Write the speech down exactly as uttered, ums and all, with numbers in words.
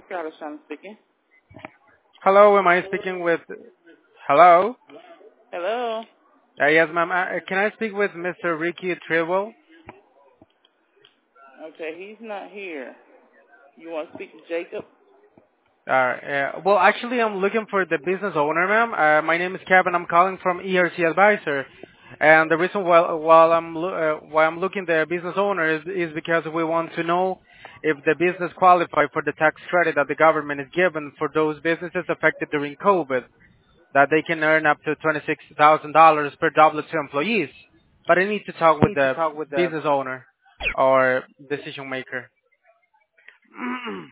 Carlson speaking. Hello, am I speaking with? Hello. Hello. Uh, yes, ma'am. Uh, can I speak with mister Ricky Tribble? Okay, he's not here. You want to speak to Jacob? Uh, uh, well, actually, I'm looking for the business owner, ma'am. Uh, my name is Kevin. I'm calling from E R C Advisor, and the reason why, while I'm lo- uh, why I'm looking the business owner is, is because we want to know if the business qualify for the tax credit that the government is given for those businesses affected during COVID, that they can earn up to twenty-six thousand dollars per W two employees. But I need to talk with Need to the talk with the. business owner or decision maker.